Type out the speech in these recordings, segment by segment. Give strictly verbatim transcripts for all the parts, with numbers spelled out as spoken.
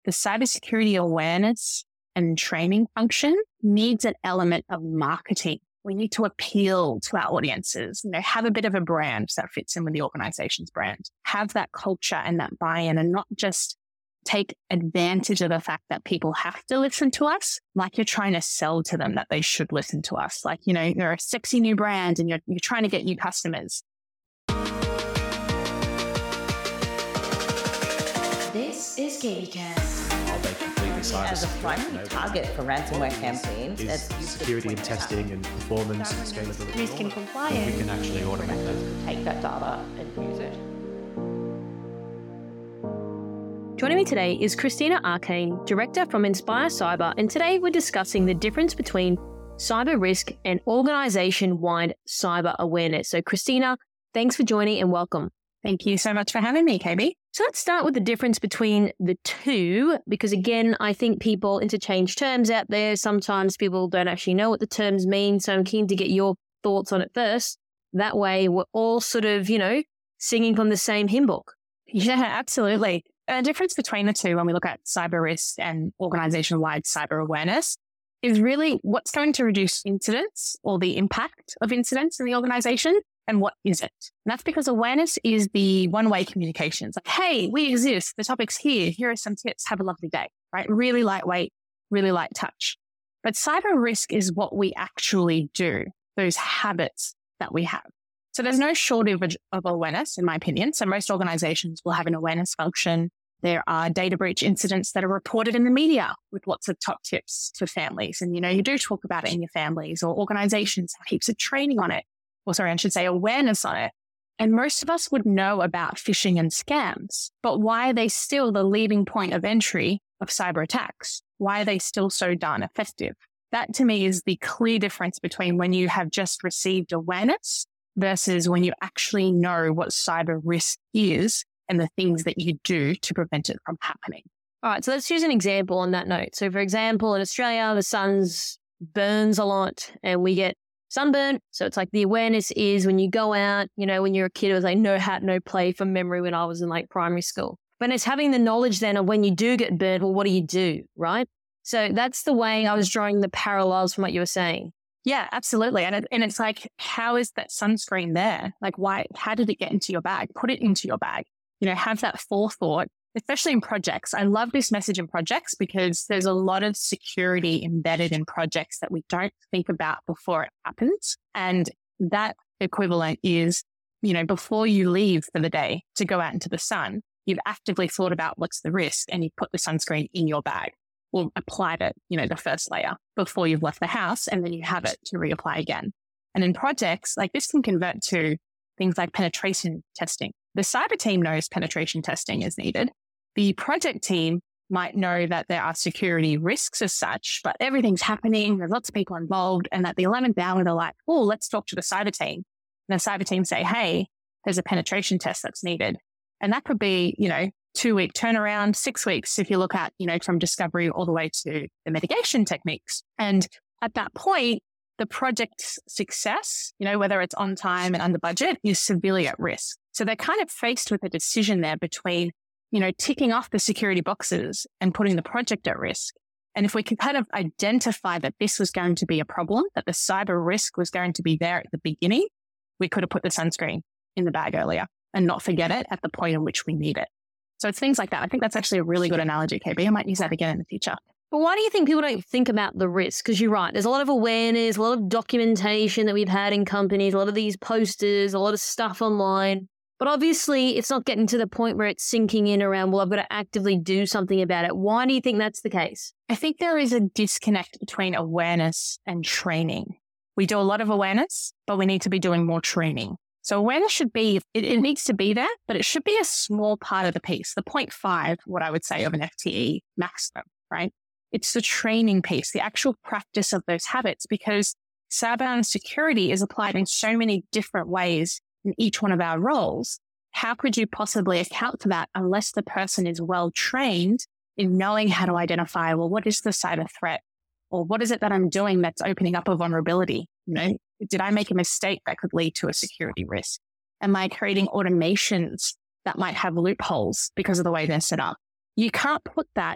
the cybersecurity awareness and training function needs an element of marketing. We need to appeal to our audiences, you know, have a bit of a brand that fits in with the organization's brand, have that culture and that buy-in, and not just take advantage of the fact that people have to listen to us, like you're trying to sell to them that they should listen to us. Like, you know, you're a sexy new brand and you're, you're trying to get new customers. This is KaviCast. As a primary target for ransomware campaigns, is security and testing and performance and scalability. Risk and compliance. We can actually automate that. Take that data and use it. Joining me today is Christina Arcane, Director from Inspire Cyber, and today we're discussing the difference between cyber risk and organization-wide cyber awareness. So Christina, thanks for joining and welcome. Thank you so much for having me, K B. So let's start with the difference between the two, because again, I think people interchange terms out there. Sometimes people don't actually know what the terms mean. So I'm keen to get your thoughts on it first. That way we're all sort of, you know, singing from the same hymn book. Yeah, absolutely. The difference between the two when we look at cyber risk and organization-wide cyber awareness is really what's going to reduce incidents or the impact of incidents in the organization and what isn't. And that's because awareness is the one-way communication. It's like, hey, we exist. The topic's here. Here are some tips. Have a lovely day, right? Really lightweight, really light touch. But cyber risk is what we actually do, those habits that we have. So there's no shortage of awareness, in my opinion. So most organizations will have an awareness function. There are data breach incidents that are reported in the media with lots of top tips for families. And, you know, you do talk about it in your families, or organizations have heaps of training on it. Or sorry, I should say awareness on it. And most of us would know about phishing and scams, but why are they still the leading point of entry of cyber attacks? Why are they still so darn effective? That to me is the clear difference between when you have just received awareness versus when you actually know what cyber risk is and the things that you do to prevent it from happening. All right, so let's use an example on that note. So for example, in Australia, the sun burns a lot and we get sunburn. So it's like the awareness is when you go out, you know, when you're a kid, it was like no hat, no play from memory when I was in like primary school. But it's having the knowledge then of when you do get burnt, well, what do you do, right? So that's the way I was drawing the parallels from what you were saying. Yeah, absolutely. And it, and it's like, how is that sunscreen there? Like, why, how did it get into your bag? Put it into your bag. You know, have that forethought, especially in projects. I love this message in projects because there's a lot of security embedded in projects that we don't think about before it happens. And that equivalent is, you know, before you leave for the day to go out into the sun, you've actively thought about what's the risk and you put the sunscreen in your bag or applied it, you know, the first layer before you've left the house, and then you have it to reapply again. And in projects, like this can convert to things like penetration testing. The cyber team knows penetration testing is needed. The project team might know that there are security risks as such, but everything's happening. There's lots of people involved. And at the eleventh hour, they're like, oh, let's talk to the cyber team. And the cyber team say, hey, there's a penetration test that's needed. And that could be, you know, two week turnaround, six weeks if you look at, you know, from discovery all the way to the mitigation techniques. And at that point, the project's success, you know, whether it's on time and under budget, is severely at risk. So they're kind of faced with a decision there between, you know, ticking off the security boxes and putting the project at risk. And if we could kind of identify that this was going to be a problem, that the cyber risk was going to be there at the beginning, we could have put the sunscreen in the bag earlier and not forget it at the point in which we need it. So it's things like that. I think that's actually a really good analogy, K B. I might use that again in the future. But why do you think people don't think about the risk? Because you're right, there's a lot of awareness, a lot of documentation that we've had in companies, a lot of these posters, a lot of stuff online. But obviously, it's not getting to the point where it's sinking in around, well, I've got to actively do something about it. Why do you think that's the case? I think there is a disconnect between awareness and training. We do a lot of awareness, but we need to be doing more training. So awareness should be, it, it needs to be there, but it should be a small part of the piece, the zero point five, what I would say, of an F T E maximum, right? It's the training piece, the actual practice of those habits, because cyber security is applied in so many different ways in each one of our roles. How could you possibly account for that unless the person is well trained in knowing how to identify, well, what is the cyber threat? Or what is it that I'm doing that's opening up a vulnerability? You know, did I make a mistake that could lead to a security risk? Am I creating automations that might have loopholes because of the way they're set up? You can't put that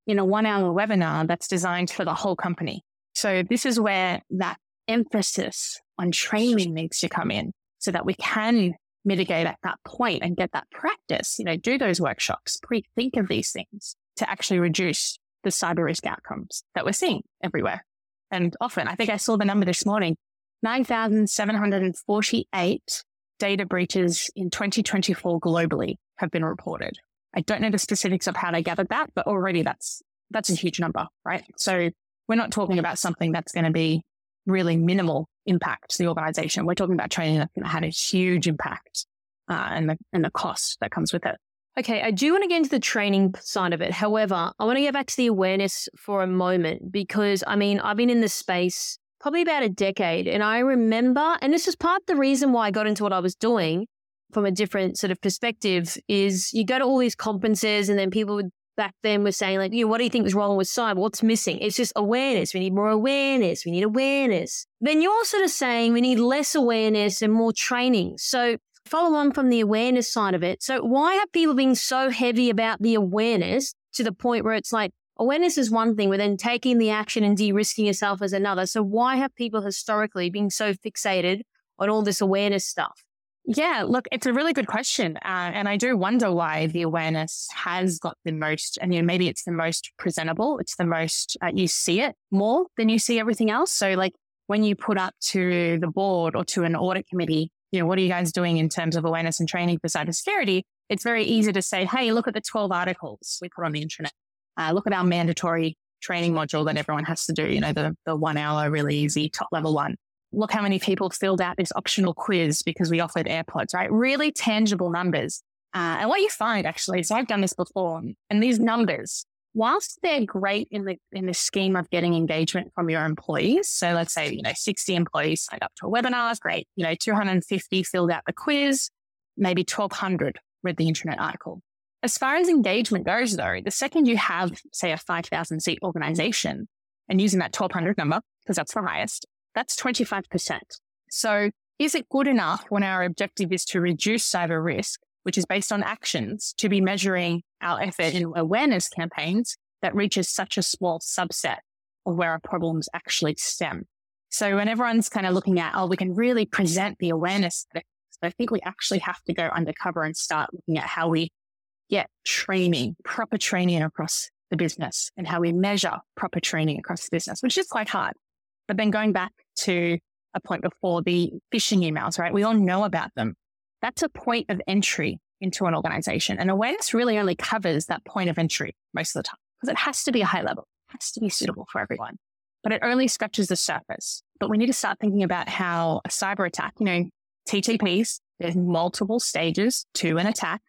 in a one hour webinar that's designed for the whole company. So this is where that emphasis on training needs to come in so that we can mitigate at that point and get that practice, you know, do those workshops, pre-think of these things to actually reduce the cyber risk outcomes that we're seeing everywhere. And often, I think I saw the number this morning, nine thousand seven hundred forty-eight data breaches in twenty twenty-four globally have been reported. I don't know the specifics of how they gathered that, but already that's that's a huge number, right? So we're not talking about something that's going to be really minimal impact to the organization. We're talking about training that's going to have a huge impact uh, and the and the cost that comes with it. Okay, I do want to get into the training side of it. However, I want to get back to the awareness for a moment because, I mean, I've been in this space probably about a decade, and I remember, and this is part of the reason why I got into what I was doing from a different sort of perspective, is you go to all these conferences and then people would, back then were saying like, you know, what do you think is wrong with cyber? What's missing? It's just awareness. We need more awareness. We need awareness. Then you're sort of saying we need less awareness and more training. So follow on from the awareness side of it. So why have people been so heavy about the awareness to the point where it's like awareness is one thing, but then taking the action and de-risking yourself is another. So why have people historically been so fixated on all this awareness stuff? Yeah, look, it's a really good question. Uh, and I do wonder why the awareness has got the most, and you know, maybe it's the most presentable. It's the most, uh, you see it more than you see everything else. So like when you put up to the board or to an audit committee, you know, what are you guys doing in terms of awareness and training for cybersecurity? It's very easy to say, hey, look at the twelve articles we put on the internet. Uh, look at our mandatory training module that everyone has to do, you know, the, the one hour, really easy top level one. Look how many people filled out this optional quiz because we offered AirPods, right? Really tangible numbers. Uh, and what you find actually, so I've done this before, and these numbers, whilst they're great in the in the scheme of getting engagement from your employees, so let's say, you know, sixty employees signed up to a webinar, great. You know, two hundred fifty filled out the quiz, maybe twelve hundred read the internet article. As far as engagement goes, though, the second you have, say, a five thousand seat organization, and using that twelve hundred number, because that's the highest, that's twenty-five percent. So is it good enough when our objective is to reduce cyber risk, which is based on actions, to be measuring our effort in awareness campaigns that reaches such a small subset of where our problems actually stem? So when everyone's kind of looking at, oh, we can really present the awareness, I think we actually have to go undercover and start looking at how we get training, proper training across the business and how we measure proper training across the business, which is quite hard. But then going back to a point before, the phishing emails, right? We all know about them. That's a point of entry into an organization. And awareness really only covers that point of entry most of the time because it has to be a high level, it has to be suitable for everyone. But it only scratches the surface. But we need to start thinking about how a cyber attack, you know, T T Ps, there's multiple stages to an attack.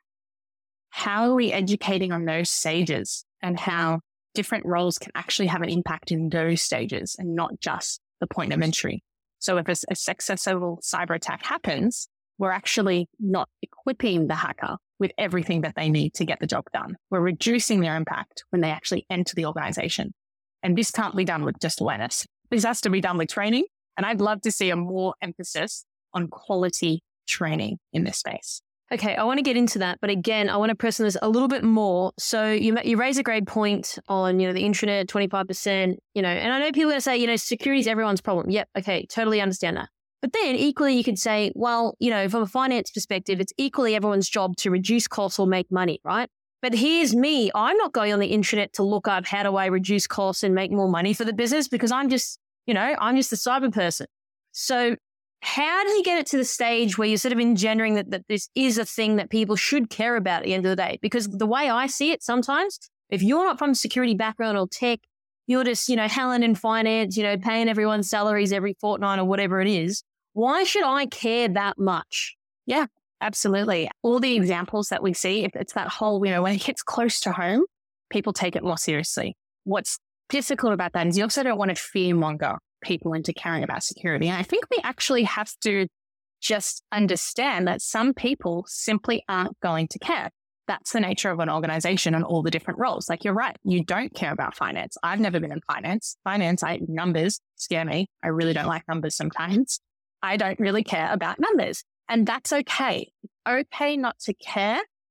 How are we educating on those stages and how different roles can actually have an impact in those stages and not just the point of entry? So if a, a successful cyber attack happens, we're actually not equipping the hacker with everything that they need to get the job done. We're reducing their impact when they actually enter the organization. And this can't be done with just awareness. This has to be done with training. And I'd love to see a more emphasis on quality training in this space. Okay, I want to get into that, but again, I want to press on this a little bit more. So you you raise a great point on, you know, the intranet, twenty-five percent, you know, and I know people are going to say, you know, security is everyone's problem. Yep, okay, totally understand that. But then equally you could say, well, you know, from a finance perspective, it's equally everyone's job to reduce costs or make money, right? But here's me, I'm not going on the intranet to look up how do I reduce costs and make more money for the business because I'm just, you know, I'm just a cyber person. So how do you get it to the stage where you're sort of engendering that, that this is a thing that people should care about at the end of the day? Because the way I see it sometimes, if you're not from a security background or tech, you're just, you know, Helen in finance, you know, paying everyone's salaries every fortnight or whatever it is. Why should I care that much? Yeah, absolutely. All the examples that we see, if it's that whole, you know, when it hits close to home, people take it more seriously. What's difficult about that is you also don't want to fearmonger people into caring about security. And I think we actually have to just understand that some people simply aren't going to care. That's the nature of an organization and all the different roles. Like you're right, you don't care about finance. I've never been in finance. Finance, I numbers scare me. I really don't like numbers sometimes. I don't really care about numbers. And that's okay. It's okay not to care,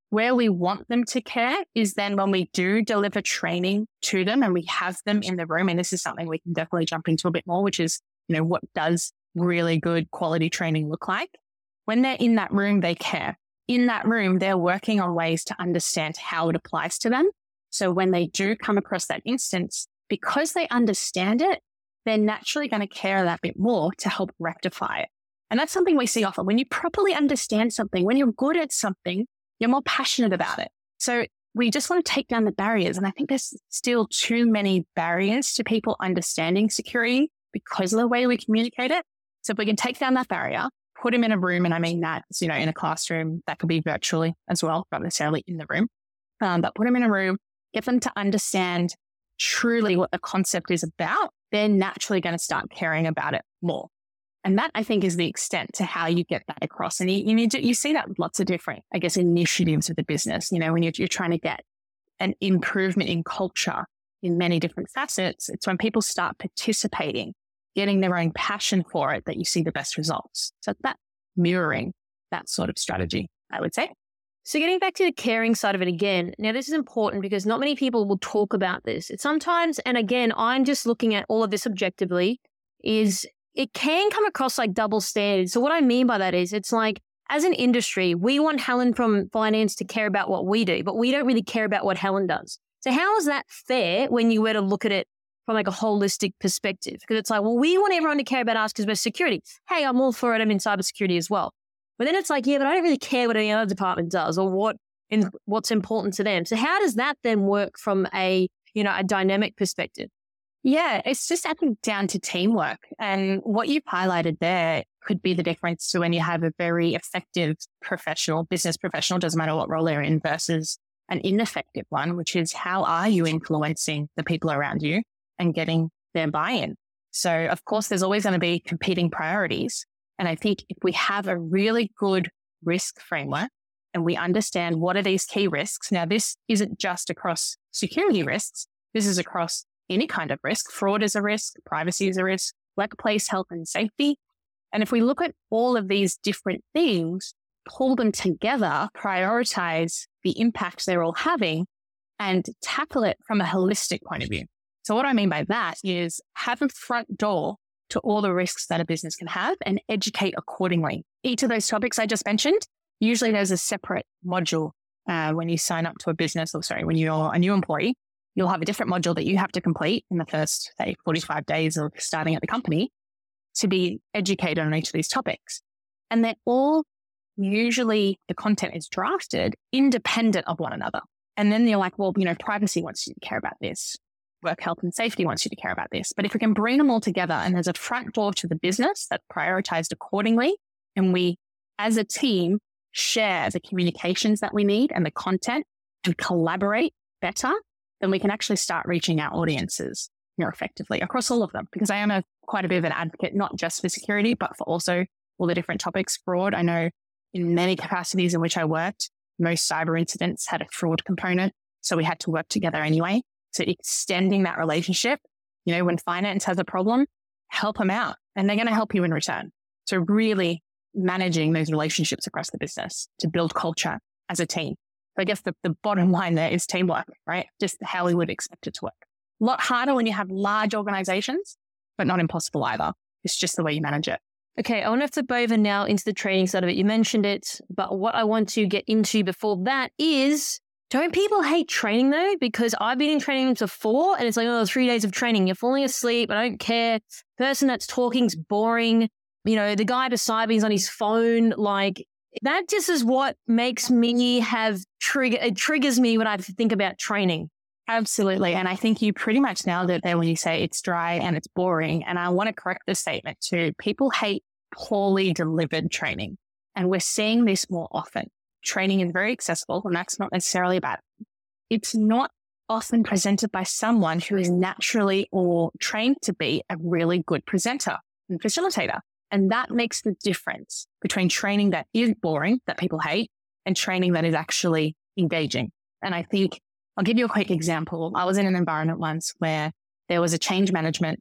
Where we want them to care is then when we do deliver training to them and we have them in the room. And this is something we can definitely jump into a bit more, which is, you know, what does really good quality training look like? When they're in that room, they care. In that room, they're working on ways to understand how it applies to them. So when they do come across that instance, because they understand it, they're naturally going to care that bit more to help rectify it. And that's something we see often. When you properly understand something, when you're good at something, you're more passionate about it. So we just want to take down the barriers. And I think there's still too many barriers to people understanding security because of the way we communicate it. So if we can take down that barrier, put them in a room, and I mean that, you know, in a classroom, that could be virtually as well, not necessarily in the room, um, but put them in a room, get them to understand truly what the concept is about, they're naturally going to start caring about it more. And that, I think, is the extent to how you get that across. And you, you, need to, you see that with lots of different, I guess, initiatives of the business. You know, when you're, you're trying to get an improvement in culture in many different facets, it's when people start participating, getting their own passion for it, that you see the best results. So that mirroring that sort of strategy, I would say. So getting back to the caring side of it again, now this is important because not many people will talk about this. It's sometimes, and again, I'm just looking at all of this objectively, is it can come across like double standards. So what I mean by that is it's like, as an industry, we want Helen from finance to care about what we do, but we don't really care about what Helen does. So how is that fair when you were to look at it from like a holistic perspective? Because it's like, well, we want everyone to care about us because we're security. Hey, I'm all for it. I'm in cybersecurity as well. But then it's like, yeah, but I don't really care what any other department does or what in, what's important to them. So how does that then work from a, you know, a dynamic perspective? Yeah, it's just, I think, down to teamwork. And what you've highlighted there could be the difference to when you have a very effective professional, business professional, doesn't matter what role they're in, versus an ineffective one, which is how are you influencing the people around you and getting their buy-in? So, of course, there's always going to be competing priorities. And I think if we have a really good risk framework and we understand what are these key risks, now this isn't just across security risks, this is across any kind of risk. Fraud is a risk, privacy is a risk, workplace health and safety. And if we look at all of these different things, pull them together, prioritize the impact they're all having, and tackle it from a holistic point of view. So what I mean by that is have a front door to all the risks that a business can have and educate accordingly. Each of those topics I just mentioned, usually there's a separate module uh, when you sign up to a business, or sorry, when you're a new employee, you'll have a different module that you have to complete in the first, say, forty-five days of starting at the company to be educated on each of these topics. And they're all usually, the content is drafted independent of one another. And then you're like, well, you know, privacy wants you to care about this. Work health and safety wants you to care about this. But if we can bring them all together and there's a front door to the business that's prioritized accordingly, and we as a team share the communications that we need and the content and collaborate better, then we can actually start reaching our audiences more effectively across all of them. Because I am a quite a bit of an advocate, not just for security, but for also all the different topics. Fraud, I know in many capacities in which I worked, most cyber incidents had a fraud component. So we had to work together anyway. So extending that relationship, you know, when finance has a problem, help them out and they're going to help you in return. So really managing those relationships across the business to build culture as a team. So I guess the, the bottom line there is teamwork, right? Just how we would expect it to work. A lot harder when you have large organizations, but not impossible either. It's just the way you manage it. Okay, I want to flip over now into the training side of it. You mentioned it, but what I want to get into before that is, don't people hate training though? Because I've been in training before and it's like, oh, three days of training. You're falling asleep. I don't care. Person that's talking's boring. You know, the guy beside me is on his phone. Like, that just is what makes me have trigger. It triggers me when I think about training. Absolutely. And I think you pretty much nailed it there when you say it's dry and it's boring. And I want to correct the statement too. People hate poorly delivered training. And we're seeing this more often. Training is very accessible, and that's not necessarily bad. It's not often presented by someone who is naturally or trained to be a really good presenter and facilitator. And that makes the difference between training that is boring, that people hate, and training that is actually engaging. And I think I'll give you a quick example. I was in an environment once where there was a change management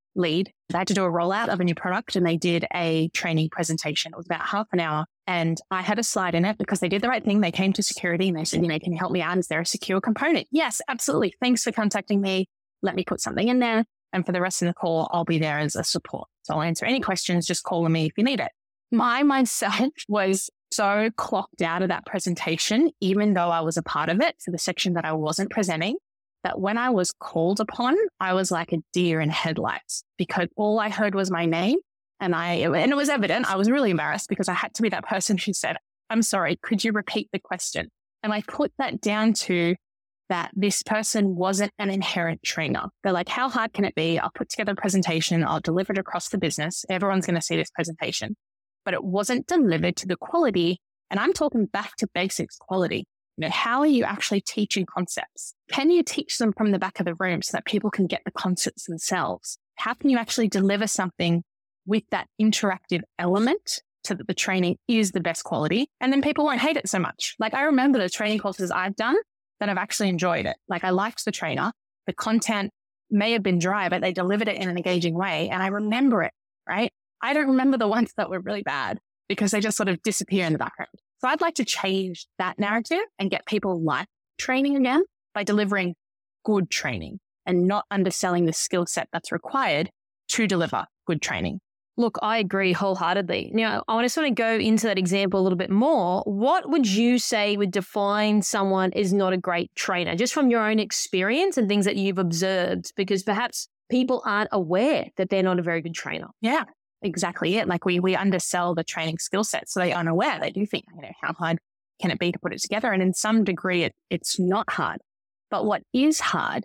lead. They had to do a rollout of a new product and they did a training presentation. It was about half an hour. And I had a slide in it because they did the right thing. They came to security and they said, you know, can you help me out? Is there a secure component? Yes, absolutely. Thanks for contacting me. Let me put something in there. And for the rest of the call, I'll be there as a support. So I'll answer any questions. Just call me if you need it. My myself was so clocked out of that presentation, even though I was a part of it for the section that I wasn't presenting, that when I was called upon, I was like a deer in headlights because all I heard was my name. And I, and it was evident. I was really embarrassed because I had to be that person who said, I'm sorry, could you repeat the question? And I put that down to that this person wasn't an inherent trainer. They're like, how hard can it be? I'll put together a presentation. I'll deliver it across the business. Everyone's going to see this presentation. But it wasn't delivered to the quality. And I'm talking back to basics quality. You know, how are you actually teaching concepts? Can you teach them from the back of the room so that people can get the concepts themselves? How can you actually deliver something with that interactive element so that the training is the best quality? And then people won't hate it so much. Like I remember the training courses I've done that I've actually enjoyed it. Like I liked the trainer. The content may have been dry, but they delivered it in an engaging way. And I remember it, right? I don't remember the ones that were really bad because they just sort of disappear in the background. So I'd like to change that narrative and get people like training again by delivering good training and not underselling the skill set that's required to deliver good training. Look, I agree wholeheartedly. Now, I want to sort of go into that example a little bit more. What would you say would define someone as not a great trainer, just from your own experience and things that you've observed? Because perhaps people aren't aware that they're not a very good trainer. Yeah, exactly it. Like we we undersell the training skill set, so they are unaware. They do think, you know, how hard can it be to put it together? And in some degree, it, it's not hard. But what is hard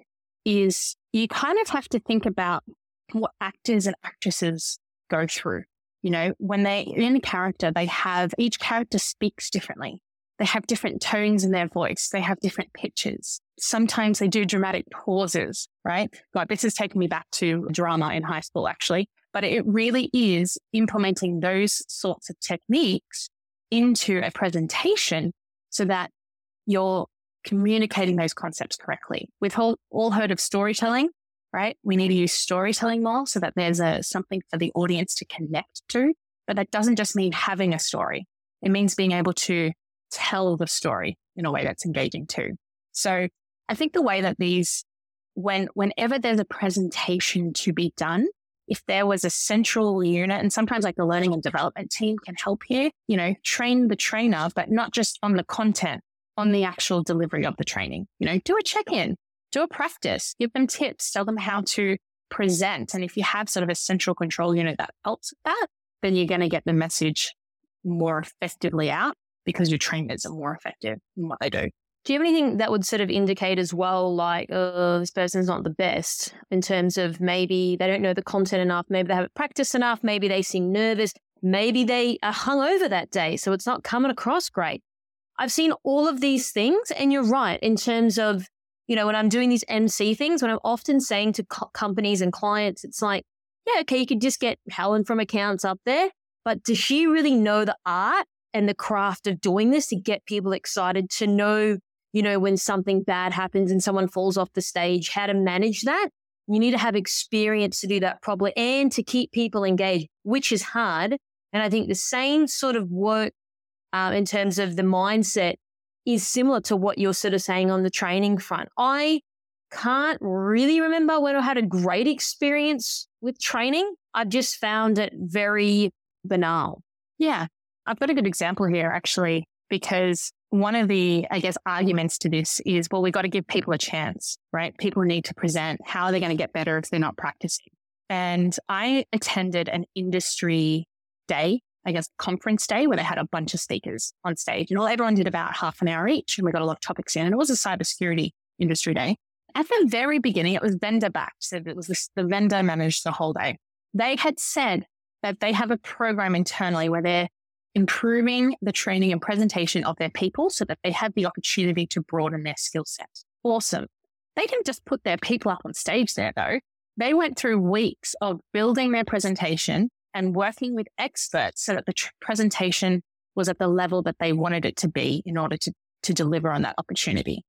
is you kind of have to think about what actors and actresses go through. You know, when they're in a character, they have, each character speaks differently. They have different tones in their voice. They have different pitches. Sometimes they do dramatic pauses, right? Like this is taking me back to drama in high school, actually. But it really is implementing those sorts of techniques into a presentation so that you're communicating those concepts correctly. We've all, all heard of storytelling, right? We need to use storytelling more so that there's a something for the audience to connect to. But that doesn't just mean having a story. It means being able to tell the story in a way that's engaging too. So I think the way that these, when whenever there's a presentation to be done, if there was a central unit, and sometimes like the learning and development team can help here, you know, train the trainer, but not just on the content, on the actual delivery of the training. You know, do a check-in. Do a practice, give them tips, tell them how to present. And if you have sort of a central control unit that helps with that, then you're going to get the message more effectively out because your trainers are more effective in what they do. Do you have anything that would sort of indicate as well, like, oh, this person's not the best in terms of maybe they don't know the content enough, maybe they haven't practiced enough, maybe they seem nervous, maybe they are hungover that day, so it's not coming across great. I've seen all of these things, and you're right in terms of, you know, when I'm doing these M C things, when I'm often saying to co- companies and clients, it's like, yeah, okay, you could just get Helen from accounts up there, but does she really know the art and the craft of doing this to get people excited, to know, you know, when something bad happens and someone falls off the stage, how to manage that? You need to have experience to do that properly and to keep people engaged, which is hard. And I think the same sort of work uh, in terms of the mindset is similar to what you're sort of saying on the training front. I can't really remember when I had a great experience with training. I've just found it very banal. Yeah, I've got a good example here, actually, because one of the, I guess, arguments to this is, well, we've got to give people a chance, right? People need to present. How are they going to get better if they're not practicing? And I attended an industry day, I guess, conference day, where they had a bunch of speakers on stage, and all everyone did about half an hour each, and we got a lot of topics in, and it was a cybersecurity industry day. At the very beginning, it was vendor backed, so it was this, the vendor managed the whole day. They had said that they have a program internally where they're improving the training and presentation of their people so that they have the opportunity to broaden their skill set. Awesome. They didn't just put their people up on stage there, though. They went through weeks of building their presentation and working with experts so that the tr- presentation was at the level that they wanted it to be in order to, to deliver on that opportunity.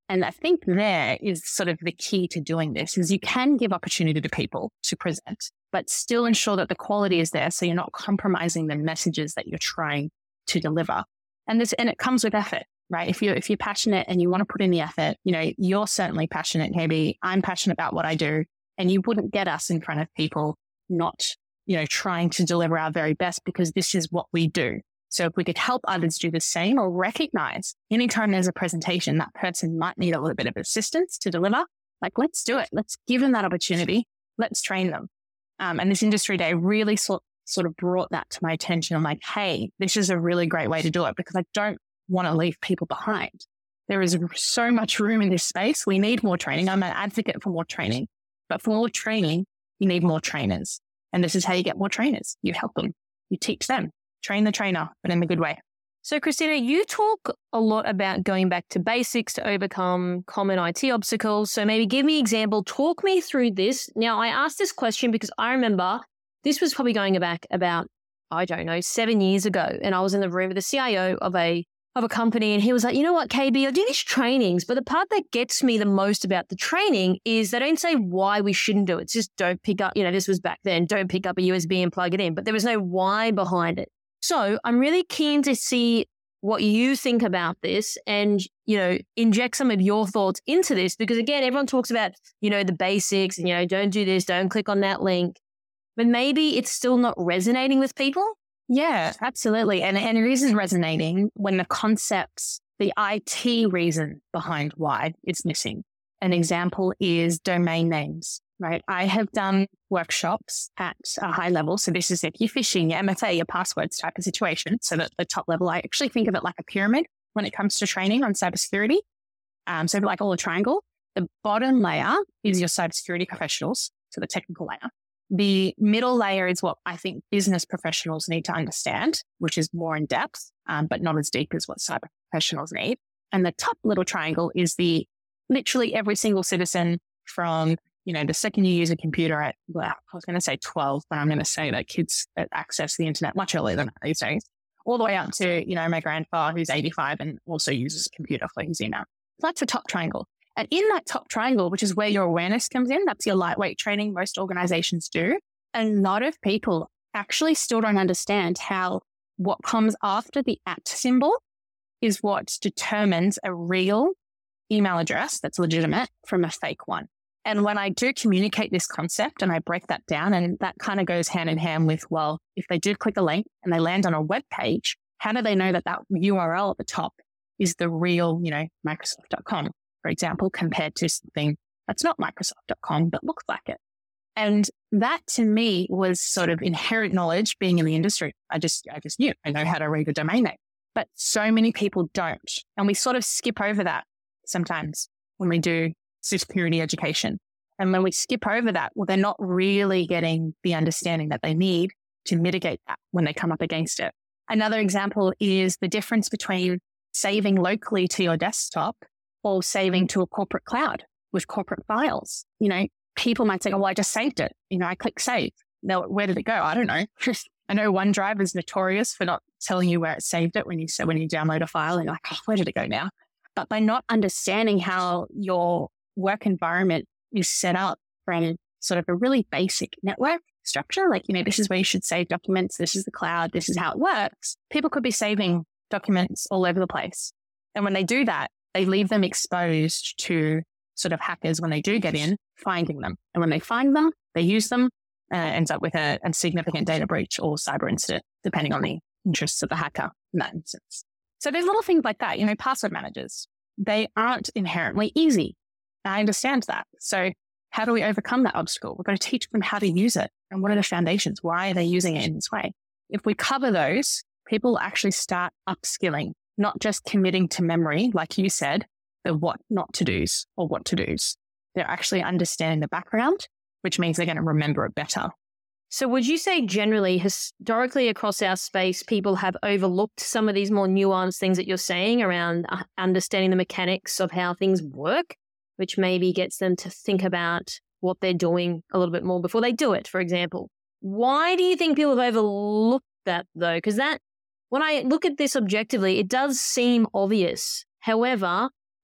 And I think there is sort of the key to doing this is you can give opportunity to people to present, but still ensure that the quality is there. So you're not compromising the messages that you're trying to deliver. And this, and it comes with effort, right? If you're, if you're passionate and you want to put in the effort, you know, you're certainly passionate, maybe I'm passionate about what I do, and you wouldn't get us in front of people not, you know, trying to deliver our very best because this is what we do. So if we could help others do the same or recognize anytime there's a presentation, that person might need a little bit of assistance to deliver, like, let's do it. Let's give them that opportunity. Let's train them. Um, and this industry day really sort, sort of brought that to my attention. I'm like, hey, this is a really great way to do it because I don't want to leave people behind. There is so much room in this space. We need more training. I'm an advocate for more training, but for more training, you need more trainers. And this is how you get more trainers. You help them, you teach them. Train the trainer, but in the good way. So, Christina, you talk a lot about going back to basics to overcome common I T obstacles. So maybe give me an example. Talk me through this. Now, I asked this question because I remember this was probably going back about, I don't know, seven years ago. And I was in the room with the C I O of a of a company. And he was like, you know what, K B, I do these trainings. But the part that gets me the most about the training is they don't say why we shouldn't do it. It's just don't pick up, you know, this was back then, don't pick up a U S B and plug it in. But there was no why behind it. So I'm really keen to see what you think about this and, you know, inject some of your thoughts into this because, again, everyone talks about, you know, the basics and, you know, don't do this, don't click on that link. But maybe it's still not resonating with people. Yeah, absolutely. And, and it isn't resonating when the concepts, the I T reason behind why it's missing. An example is domain names. Right. I have done workshops at a high level. So this is if you're phishing, your M F A, your passwords type of situation. So that the top level, I actually think of it like a pyramid when it comes to training on cybersecurity. Um, so like all a triangle, the bottom layer is your cybersecurity professionals. So the technical layer. The middle layer is what I think business professionals need to understand, which is more in depth, um, but not as deep as what cyber professionals need. And the top little triangle is the literally every single citizen from you know, the second you use a computer at, well, I was going to say twelve, but I'm going to say that kids access the internet much earlier than that these days, all the way up to, you know, my grandfather who's eighty-five and also uses a computer for his email. So that's a top triangle. And in that top triangle, which is where your awareness comes in, that's your lightweight training most organizations do. A lot of people actually still don't understand how what comes after the at symbol is what determines a real email address that's legitimate from a fake one. And when I do communicate this concept and I break that down, and that kind of goes hand in hand with, well, if they do click a link and they land on a web page, how do they know that that U R L at the top is the real, you know, Microsoft dot com, for example, compared to something that's not Microsoft dot com, but looks like it. And that to me was sort of inherent knowledge being in the industry. I just, I just knew, I know how to read a domain name, but so many people don't. And we sort of skip over that sometimes when we do security education. And when we skip over that, well, they're not really getting the understanding that they need to mitigate that when they come up against it. Another example is the difference between saving locally to your desktop or saving to a corporate cloud with corporate files. You know, people might say, oh, well, I just saved it. You know, I click save. Now, where did it go? I don't know. I know OneDrive is notorious for not telling you where it saved it when you when you download a file and you're like, oh, where did it go now? But by not understanding how your work environment is set up from sort of a really basic network structure, like, you know, this is where you should save documents, this is the cloud, this is how it works. People could be saving documents all over the place. And when they do that, they leave them exposed to sort of hackers when they do get in, finding them. And when they find them, they use them, uh, ends up with a, a significant data breach or cyber incident, depending on the interests of the hacker in that instance. So there's little things like that, you know, password managers, they aren't inherently easy. I understand that. So how do we overcome that obstacle? We've got to teach them how to use it and what are the foundations? Why are they using it in this way? If we cover those, people will actually start upskilling, not just committing to memory, like you said, the what not to do's or what to do's. They're actually understanding the background, which means they're going to remember it better. So would you say generally, historically across our space, people have overlooked some of these more nuanced things that you're saying around understanding the mechanics of how things work, which maybe gets them to think about what they're doing a little bit more before they do it, for example? Why do you think people have overlooked that, though? Because that, when I look at this objectively, it does seem obvious. However,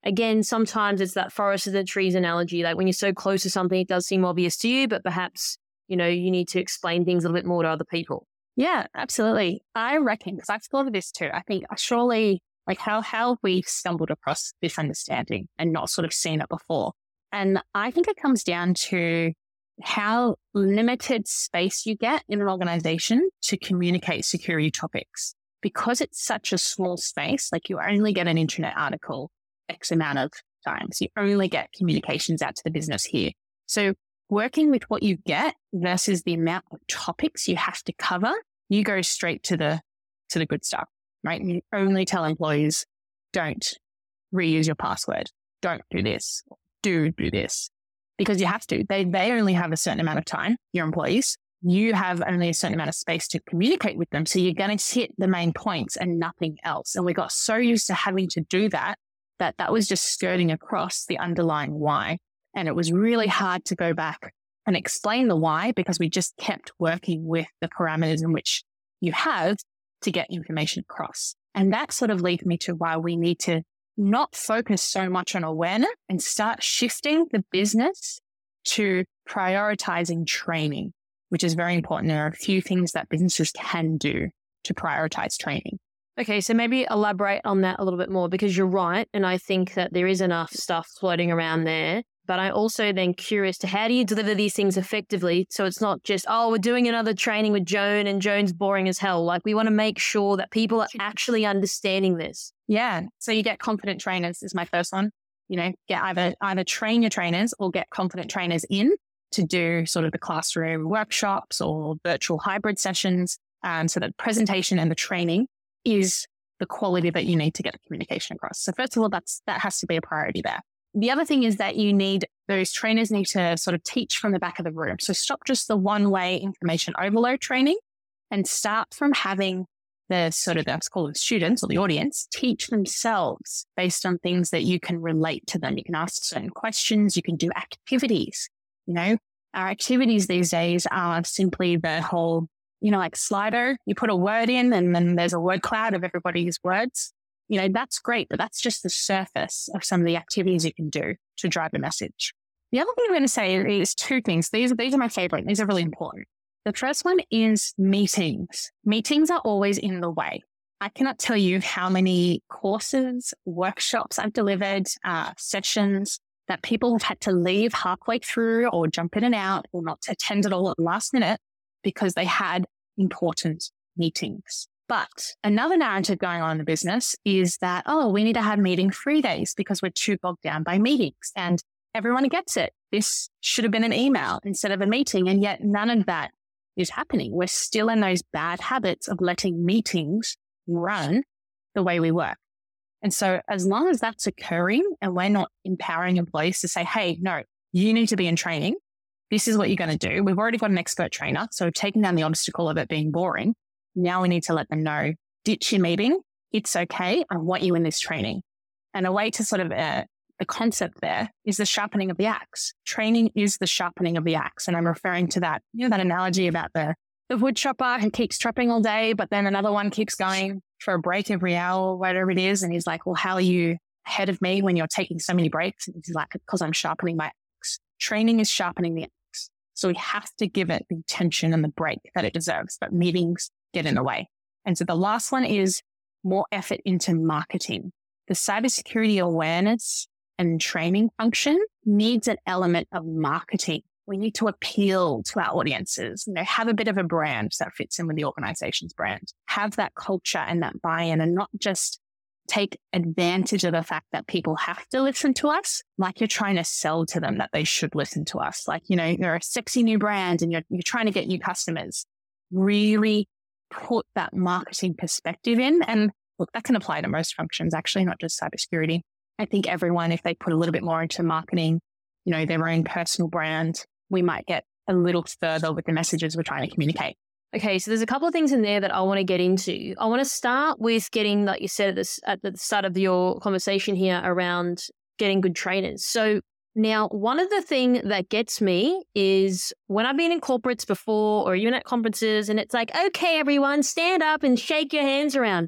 again, sometimes it's that forest of the trees analogy. Like when you're so close to something, it does seem obvious to you, but perhaps, you know, you need to explain things a little bit more to other people. Yeah, absolutely. I reckon, because I've thought of this too, I think surely, like how, how have we stumbled across this understanding and not sort of seen it before? And I think it comes down to how limited space you get in an organization to communicate security topics. Because it's such a small space, like you only get an internet article X amount of times. You only get communications out to the business here. So working with what you get versus the amount of topics you have to cover, you go straight to the to the good stuff, right? You only tell employees, don't reuse your password. Don't do this. Do do this. Because you have to. They they only have a certain amount of time, your employees. You have only a certain amount of space to communicate with them. So you're going to hit the main points and nothing else. And we got so used to having to do that, that that was just skirting across the underlying why. And it was really hard to go back and explain the why because we just kept working with the parameters in which you have to get information across. And that sort of leads me to why we need to not focus so much on awareness and start shifting the business to prioritizing training, which is very important. There are a few things that businesses can do to prioritize training. Okay, so maybe elaborate on that a little bit more because you're right. And I think that there is enough stuff floating around there. But I'm also then curious to how do you deliver these things effectively? So it's not just, oh, we're doing another training with Joan and Joan's boring as hell. Like we want to make sure that people are actually understanding this. Yeah. So you get confident trainers is my first one. You know, get either either train your trainers or get confident trainers in to do sort of the classroom workshops or virtual hybrid sessions. Um, so the presentation and the training is the quality that you need to get the communication across. So first of all, that's that has to be a priority there. The other thing is that you need, those trainers need to sort of teach from the back of the room. So stop just the one-way information overload training and start from having the sort of, let's call it students or the audience, teach themselves based on things that you can relate to them. You can ask certain questions, you can do activities. You know, our activities these days are simply the whole, you know, like Slido, you put a word in and then there's a word cloud of everybody's words. You know, that's great, but that's just the surface of some of the activities you can do to drive a message. The other thing I'm going to say is two things. These, these are my favorite. These are really important. The first one is meetings. Meetings are always in the way. I cannot tell you how many courses, workshops I've delivered, uh, sessions that people have had to leave halfway through or jump in and out or not attend it all at the last minute because they had important meetings. But another narrative going on in the business is that, oh, we need to have meeting free days because we're too bogged down by meetings. And everyone gets it. This should have been an email instead of a meeting. And yet none of that is happening. We're still in those bad habits of letting meetings run the way we work. And so as long as that's occurring and we're not empowering employees to say, hey, no, you need to be in training. This is what you're going to do. We've already got an expert trainer. So we've taken down the obstacle of it being boring. Now we need to let them know, ditch your meeting. It's okay. I want you in this training. And a way to sort of, uh, the concept there is the sharpening of the axe. Training is the sharpening of the axe. And I'm referring to that, you know, that analogy about the, the wood chopper who keeps chopping all day, but then another one keeps going for a break every hour or whatever it is. And he's like, well, how are you ahead of me when you're taking so many breaks? And he's like, because I'm sharpening my axe. Training is sharpening the axe. So we have to give it the attention and the break that it deserves, but meetings get in the way. And so the last one is more effort into marketing. The cybersecurity awareness and training function needs an element of marketing. We need to appeal to our audiences, you know, have a bit of a brand that fits in with the organization's brand, have that culture and that buy-in and not just take advantage of the fact that people have to listen to us, like you're trying to sell to them that they should listen to us. Like, you know, you're a sexy new brand and you're, you're trying to get new customers. Really put that marketing perspective in. And look, that can apply to most functions, actually, not just cybersecurity. I think everyone, if they put a little bit more into marketing, you know, their own personal brand, we might get a little further with the messages we're trying to communicate. Okay, so there's a couple of things in there that I want to get into. I want to start with getting, like you said at, this, at the start of your conversation here, around getting good trainers. So now, one of the things that gets me is when I've been in corporates before or even at conferences and it's like, okay, everyone, stand up and shake your hands around.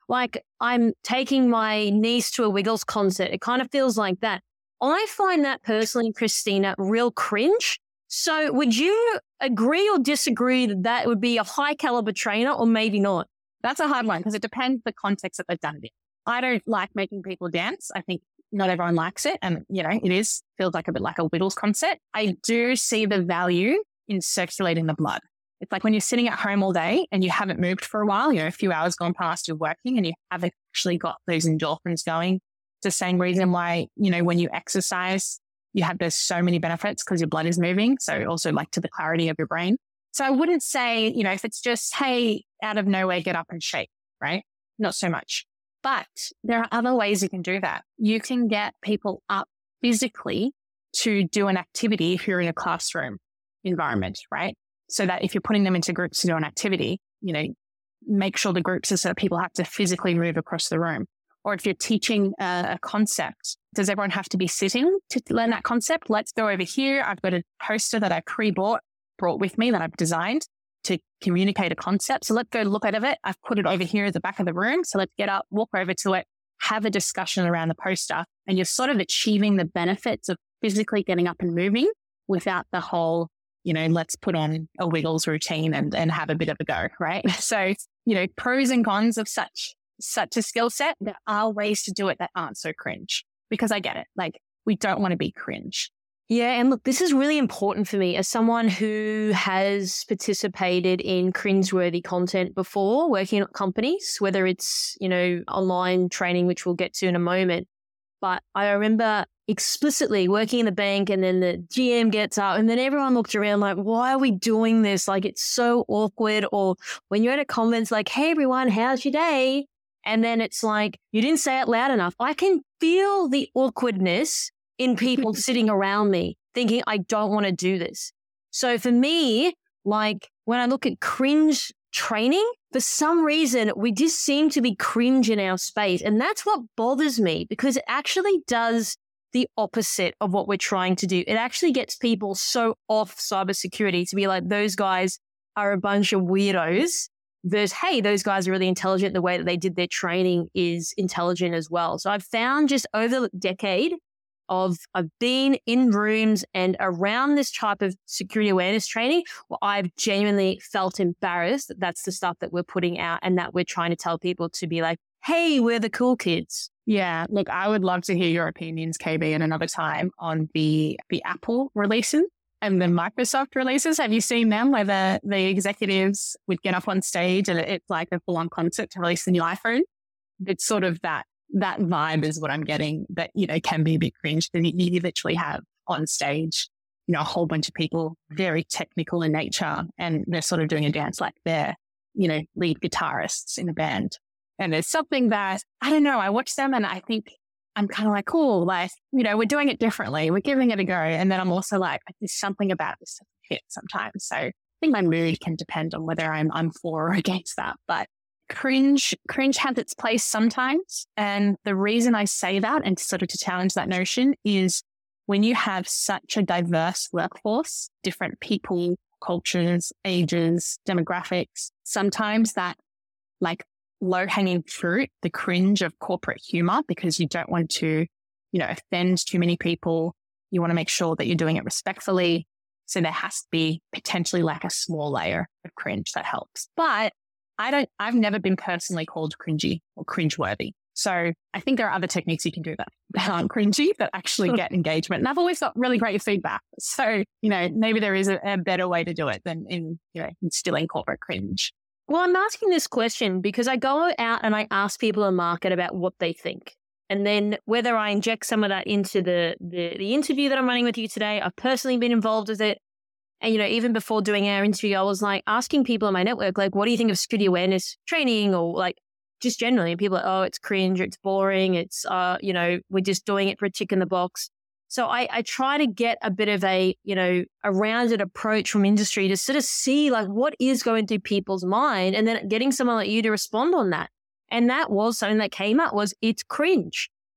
like I'm taking my niece to a Wiggles concert. It kind of feels like that. I find that personally, Christina, real cringe. So would you agree or disagree that that would be a high caliber trainer or maybe not? That's a hard one because it depends the context that they've done it in. I don't like making people dance. I think not everyone likes it. And, you know, it is, feels like a bit like a Wiggles concert. I do see the value in circulating the blood. It's like when you're sitting at home all day and you haven't moved for a while, you know, a few hours gone past, you're working and you haven't actually got those endorphins going. It's the same reason why, you know, when you exercise, you have those so many benefits because your blood is moving. So also like to the clarity of your brain. So I wouldn't say, you know, if it's just, hey, out of nowhere, get up and shake, right? Not so much. But there are other ways you can do that. You can get people up physically to do an activity if you're in a classroom environment, right? So that if you're putting them into groups to do an activity, you know, make sure the groups are so that people have to physically move across the room. Or if you're teaching a, a concept, does everyone have to be sitting to learn that concept? Let's go over here. I've got a poster that I pre-bought, brought with me that I've designed to communicate a concept. So let's go look at it. I've put it over here at the back of the room. So let's get up, walk over to it, have a discussion around the poster. And you're sort of achieving the benefits of physically getting up and moving without the whole, you know, let's put on a Wiggles routine and, and have a bit of a go, right? So, you know, pros and cons of such such a skill set. There are ways to do it that aren't so cringe because I get it. Like we don't want to be cringe. Yeah. And look, this is really important for me as someone who has participated in cringeworthy content before working at companies, whether it's, you know, online training, which we'll get to in a moment. But I remember explicitly working in the bank and then the G M gets up and then everyone looked around like, why are we doing this? Like it's so awkward. Or when you're at a conference, like, hey, everyone, how's your day? And then it's like, you didn't say it loud enough. I can feel the awkwardness in people sitting around me thinking, I don't want to do this. So for me, like when I look at cringe training, for some reason, we just seem to be cringe in our space. And that's what bothers me because it actually does the opposite of what we're trying to do. It actually gets people so off cybersecurity to be like, those guys are a bunch of weirdos. Versus, hey, those guys are really intelligent. The way that they did their training is intelligent as well. So I've found just over the decade of I've been in rooms and around this type of security awareness training where I've genuinely felt embarrassed that that's the stuff that we're putting out and that we're trying to tell people to be like, hey, we're the cool kids. Yeah, look, I would love to hear your opinions, K B, at another time on the the Apple releases. And the Microsoft releases, have you seen them where the, the executives would get up on stage and it's like a full-on concert to release the new iPhone? It's sort of that that vibe is what I'm getting that, you know, can be a bit cringe. That you, you literally have on stage, you know, a whole bunch of people very technical in nature and they're sort of doing a dance like they're, you know, lead guitarists in a band. And there's something that, I don't know, I watch them and I think, I'm kind of like, cool, like, you know, we're doing it differently. We're giving it a go. And then I'm also like, there's something about this that hits sometimes. So I think my mood can depend on whether I'm, I'm for or against that. But cringe, cringe has its place sometimes. And the reason I say that and sort of to challenge that notion is when you have such a diverse workforce, different people, cultures, ages, demographics, sometimes that like low-hanging fruit, the cringe of corporate humor, because you don't want to, you know, offend too many people. You want to make sure that you're doing it respectfully. So there has to be potentially like a small layer of cringe that helps. But I don't, I've never been personally called cringy or cringeworthy. So I think there are other techniques you can do that, that aren't cringy, that actually get engagement. And I've always got really great feedback. So, you know, maybe there is a, a better way to do it than in, you know, instilling corporate cringe. Well, I'm asking this question because I go out and I ask people in market about what they think. And then whether I inject some of that into the, the, the interview that I'm running with you today, I've personally been involved with it. And, you know, even before doing our interview, I was like asking people in my network, like, what do you think of security awareness training? Or like just generally, and people are like, oh, it's cringe, it's boring. It's, uh, you know, we're just doing it for a tick in the box. So I, I try to get a bit of a, you know, a rounded approach from industry to sort of see like what is going through people's mind and then getting someone like you to respond on that. And that was something that came up was it's cringe.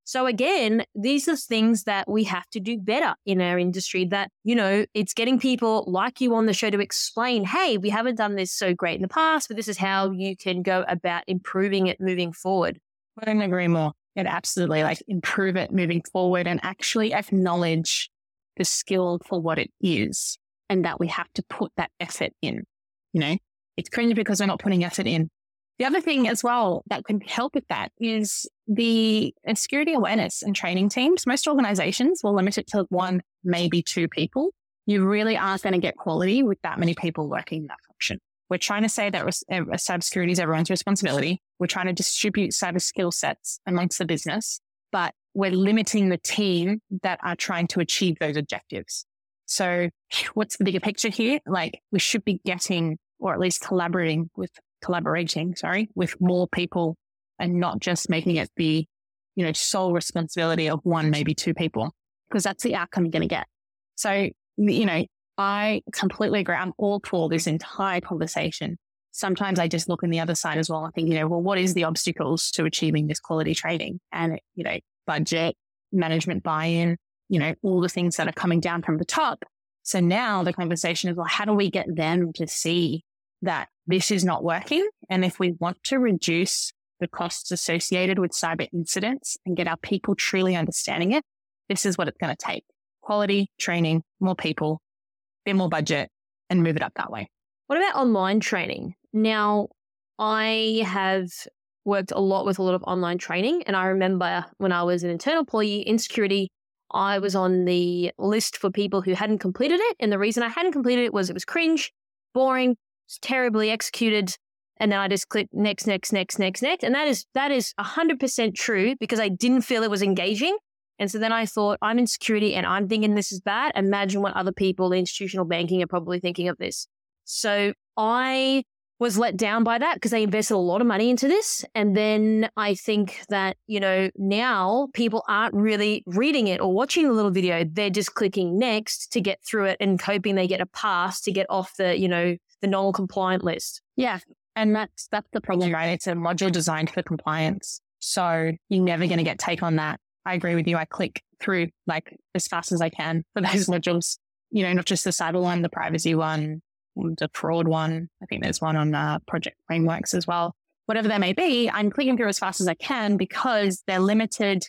So again, these are things that we have to do better in our industry that, you know, it's getting people like you on the show to explain, hey, we haven't done this so great in the past, but this is how you can go about improving it moving forward. I couldn't agree more. It absolutely like improve it moving forward and actually acknowledge the skill for what it is and that we have to put that effort in. You know, it's cringe because we're not putting effort in. The other thing as well that can help with that is the security awareness and training teams. Most organizations will limit it to one, maybe two people. You really aren't going to get quality with that many people working in that function. We're trying to say that cybersecurity is everyone's responsibility. We're trying to distribute cyber skill sets amongst the business, but we're limiting the team that are trying to achieve those objectives. So what's the bigger picture here? Like we should be getting, or at least collaborating with collaborating, sorry, with more people and not just making it the, you know, sole responsibility of one, maybe two people, because that's the outcome you're going to get. So, you know, I completely agree. I'm all for this entire conversation. Sometimes I just look on the other side as well. I think, you know, well, what is the obstacles to achieving this quality training? And, you know, budget, management buy-in, you know, all the things that are coming down from the top. So now the conversation is, well, how do we get them to see that this is not working? And if we want to reduce the costs associated with cyber incidents and get our people truly understanding it, this is what it's going to take. Quality training, more people, bit more budget, and move it up that way. What about online training? Now, I have worked a lot with a lot of online training. And I remember when I was an internal employee in security, I was on the list for people who hadn't completed it. And the reason I hadn't completed it was it was cringe, boring, terribly executed. And then I just clicked next, next, next, next, next. And that is that is one hundred percent true because I didn't feel it was engaging. And so then I thought, I'm in security and I'm thinking this is bad. Imagine what other people in institutional banking are probably thinking of this. So I was let down by that because they invested a lot of money into this. And then I think that, you know, now people aren't really reading it or watching the little video. They're just clicking next to get through it and hoping they get a pass to get off the, you know, the non-compliant list. Yeah. And that's, that's the problem, right? It's a module designed for compliance. So you're never going to get take on that. I agree with you. I click through like as fast as I can for those modules, you know, not just the cyber one, the privacy one, the fraud one. I think there's one on uh, project frameworks as well. Whatever they may be, I'm clicking through as fast as I can because they're limited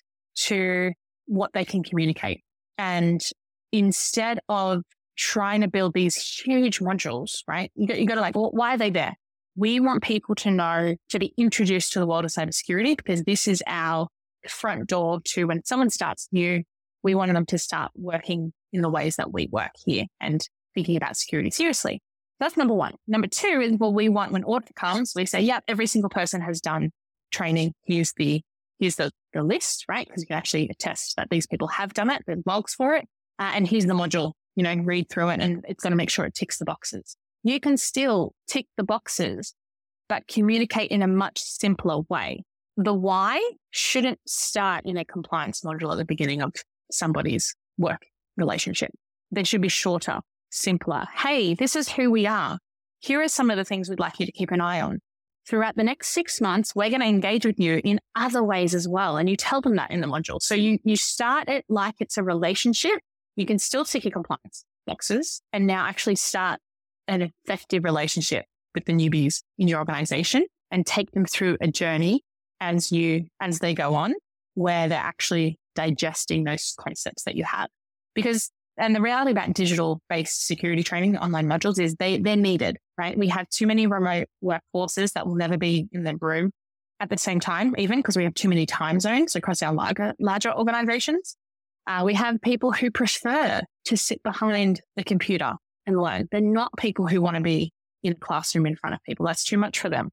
to what they can communicate. And instead of trying to build these huge modules, right? You got, you got to like, well, why are they there? We want people to know, to be introduced to the world of cybersecurity because this is our front door to when someone starts new, we want them to start working in the ways that we work here and thinking about security seriously. That's number one. Number two is, well, we want when audit comes, we say, yeah, every single person has done training. Here's the, here's the, the list, right? Because you can actually attest that these people have done it. There's logs for it. Uh, and here's the module, you know, read through it and it's going to make sure it ticks the boxes. You can still tick the boxes, but communicate in a much simpler way. The why shouldn't start in a compliance module at the beginning of somebody's work relationship. They should be shorter, simpler. Hey, this is who we are. Here are some of the things we'd like you to keep an eye on. Throughout the next six months, we're going to engage with you in other ways as well. And you tell them that in the module. So you, you start it like it's a relationship. You can still tick your compliance boxes and now actually start an effective relationship with the newbies in your organization and take them through a journey as you, as they go on, where they're actually digesting those concepts that you have. Because, and the reality about digital-based security training, online modules is they, they're needed, right? We have too many remote workforces that will never be in the room at the same time, even because we have too many time zones across our larger, larger organizations. Uh, we have people who prefer to sit behind the computer and learn. They're not people who want to be in a classroom in front of people. That's too much for them.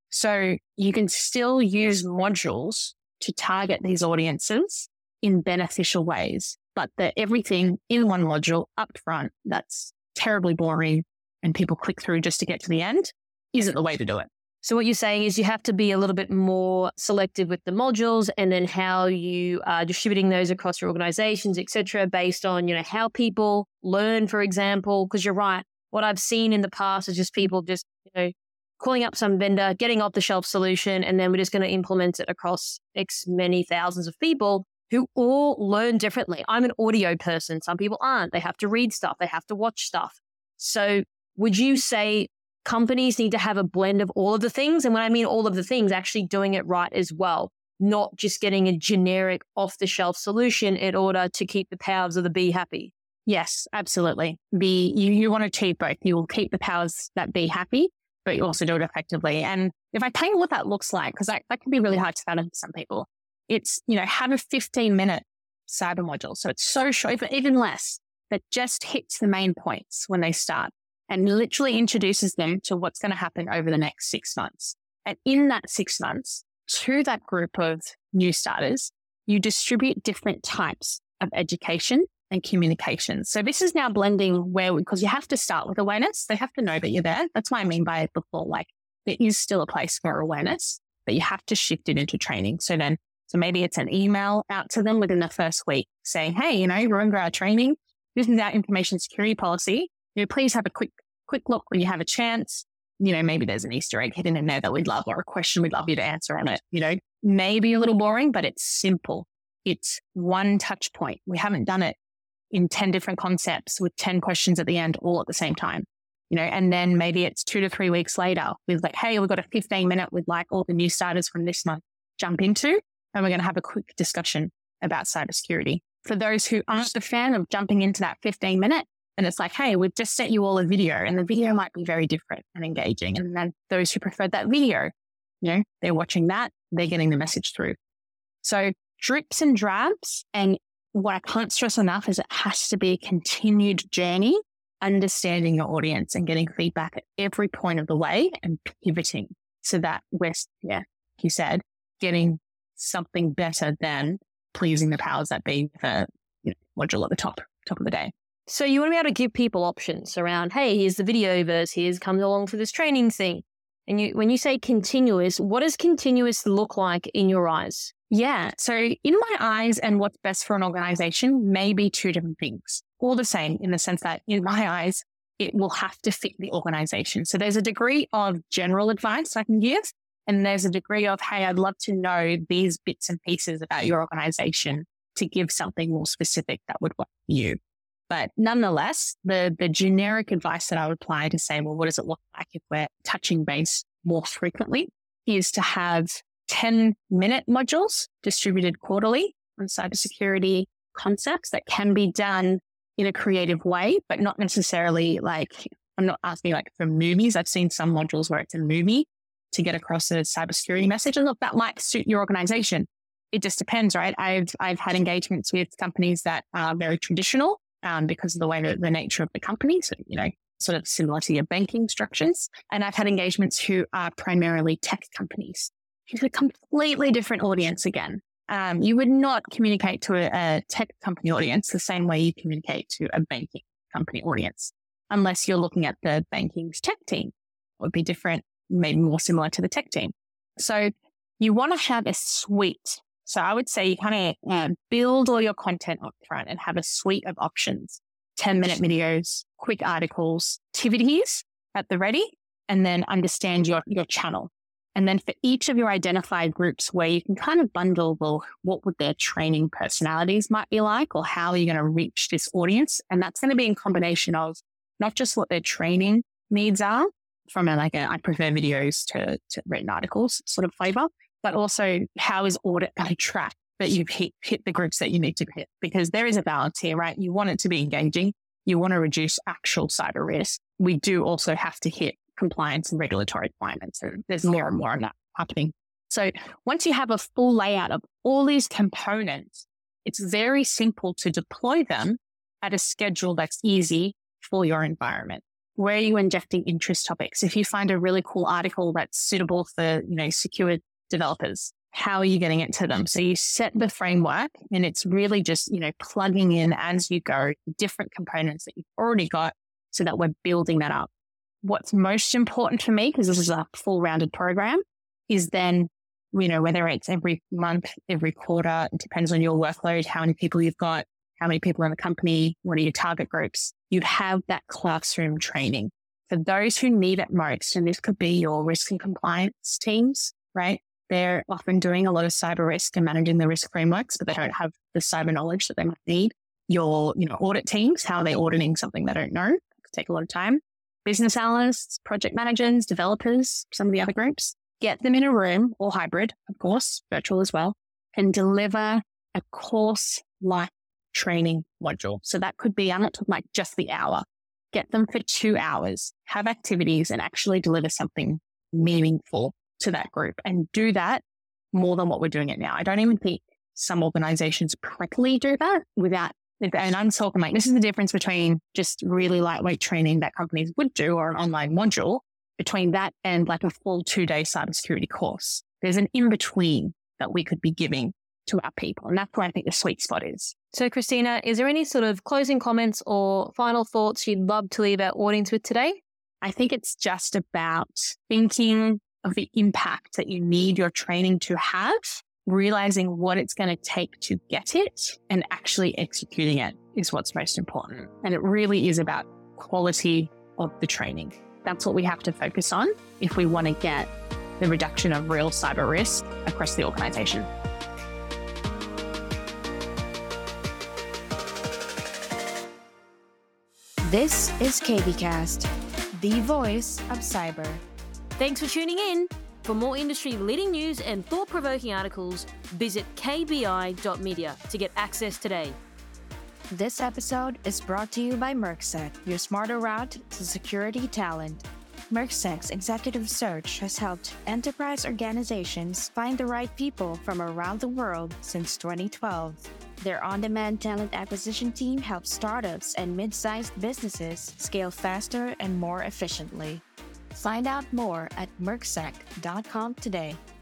So you can still use modules to target these audiences in beneficial ways, but the everything in one module up front, that's terribly boring and people click through just to get to the end isn't the way to do it. So what you're saying is you have to be a little bit more selective with the modules and then how you are distributing those across your organizations, et cetera, based on, you know, how people learn, for example, because you're right. What I've seen in the past is just people just, you know, calling up some vendor, getting off the shelf solution, and then we're just going to implement it across X many thousands of people who all learn differently. I'm an audio person. Some people aren't. They have to read stuff. They have to watch stuff. So would you say companies need to have a blend of all of the things? And when I mean all of the things, actually doing it right as well, not just getting a generic off-the-shelf solution in order to keep the powers of the bee happy. Yes, absolutely. Be you, you want to achieve both. You will keep the powers that be happy, but you also do it effectively. And if I tell you what that looks like, because that, that can be really hard to fathom for some people, it's, you know, have a fifteen minute cyber module. So it's so short, even less, that just hits the main points when they start and literally introduces them to what's going to happen over the next six months. And in that six months, to that group of new starters, you distribute different types of education and communication. So this is now blending where, because you have to start with awareness. They have to know that you're there. That's what I mean by it before, like there is still a place for awareness, but you have to shift it into training. So then, so maybe it's an email out to them within the first week saying, hey, you know, remember our training? This is our information security policy. You know, please have a quick, quick look when you have a chance. You know, maybe there's an Easter egg hidden in there that we'd love, or a question we'd love you to answer on it. You know, maybe a little boring, but it's simple. It's one touch point. We haven't done it in ten different concepts with ten questions at the end, all at the same time. You know, and then maybe it's two to three weeks later with like, hey, we've got a fifteen minute with like all the new starters from this month jump into, and we're going to have a quick discussion about cybersecurity. For those who aren't a fan of jumping into that fifteen minute, and it's like, hey, we've just sent you all a video, and the video might be very different and engaging. And then those who prefer that video, you know, they're watching that, they're getting the message through. So drips and drabs. And what I can't stress enough is it has to be a continued journey, understanding your audience and getting feedback at every point of the way and pivoting so that we're, yeah, you said, getting something better than pleasing the powers that be with a, you know, module at the top, top of the day. So you want to be able to give people options around, hey, here's the video verse, here's come along for this training thing. And you, when you say continuous, what does continuous look like in your eyes? Yeah. So in my eyes, and what's best for an organization may be two different things, all the same in the sense that in my eyes, it will have to fit the organization. So there's a degree of general advice I can give, and there's a degree of, hey, I'd love to know these bits and pieces about your organization to give something more specific that would work for you. But nonetheless, the, the generic advice that I would apply to say, well, what does it look like if we're touching base more frequently, is to have ten minute modules distributed quarterly on cybersecurity concepts that can be done in a creative way, but not necessarily like, I'm not asking like for movies. I've seen some modules where it's a movie to get across a cybersecurity message. And look, that might suit your organization. It just depends, right? I've, I've had engagements with companies that are very traditional um, because of the way that the nature of the company. So, you know, sort of similar to your banking structures. And I've had engagements who are primarily tech companies. It's a completely different audience again. Um, you would not communicate to a, a tech company audience the same way you communicate to a banking company audience, unless you're looking at the banking's tech team. It would be different, maybe more similar to the tech team. So you want to have a suite. So I would say you kind of uh, build all your content up front and have a suite of options, ten minute videos, quick articles, activities at the ready, and then understand your, your channel. And then for each of your identified groups where you can kind of bundle, well, what would their training personalities might be like, or how are you going to reach this audience? And that's going to be in combination of not just what their training needs are from a, like a, I prefer videos to, to written articles sort of flavor, but also how is audit going to track that you've hit, hit the groups that you need to hit? Because there is a balance here, right? You want it to be engaging. You want to reduce actual cyber risk. We do also have to hit compliance and regulatory requirements. So there's more and more of that happening. So once you have a full layout of all these components, it's very simple to deploy them at a schedule that's easy for your environment. Where are you injecting interest topics? If you find a really cool article that's suitable for, you know, secure developers, how are you getting it to them? So you set the framework, and it's really just, you know, plugging in as you go different components that you've already got so that we're building that up. What's most important for me, because this is a full rounded program, is then, you know, whether it's every month, every quarter, it depends on your workload, how many people you've got, how many people in the company, what are your target groups? You have that classroom training. For those who need it most, and this could be your risk and compliance teams, right? They're often doing a lot of cyber risk and managing the risk frameworks, but they don't have the cyber knowledge that they might need. Your, you know, audit teams, how are they auditing something they don't know? It could take a lot of time. Business analysts, project managers, developers, some of the other groups. Get them in a room, or hybrid, of course, virtual as well, and deliver a course-like training module. So that could be, I'm not talking like just the hour. Get them for two hours, have activities, and actually deliver something meaningful to that group, and do that more than what we're doing it now. I don't even think some organizations correctly do that without, and I'm talking like, this is the difference between just really lightweight training that companies would do, or an online module, between that and like a full two day cybersecurity course. There's an in-between that we could be giving to our people. And that's where I think the sweet spot is. So Christina, is there any sort of closing comments or final thoughts you'd love to leave our audience with today? I think it's just about thinking of the impact that you need your training to have, realizing what it's going to take to get it, and actually executing it is what's most important. And it really is about quality of the training. That's what we have to focus on if we want to get the reduction of real cyber risk across the organization. This is KBcast, the voice of cyber. Thanks for tuning in. For more industry-leading news and thought-provoking articles, visit k b i dot media to get access today. This episode is brought to you by Mercsec, your smarter route to security talent. Mercsec's executive search has helped enterprise organizations find the right people from around the world since twenty twelve. Their on-demand talent acquisition team helps startups and mid-sized businesses scale faster and more efficiently. Find out more at mercsec dot com today.